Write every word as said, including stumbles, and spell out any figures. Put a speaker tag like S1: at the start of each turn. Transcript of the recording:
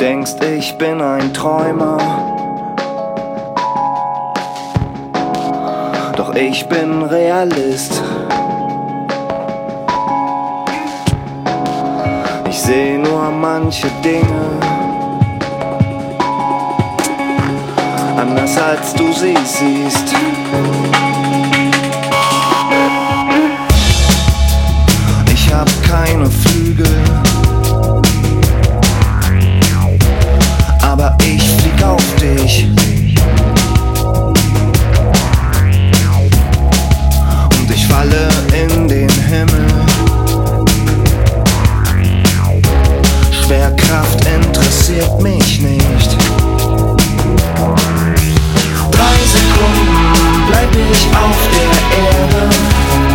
S1: denkst, ich bin ein Träumer, doch ich bin Realist. Ich seh nur manche Dinge anders als du sie siehst. Ich hab keine Flügel, aber ich flieg auf dich. Und ich falle in den Himmel. Schwerkraft interessiert mich nicht. Drei Sekunden bleib ich auf der Erde.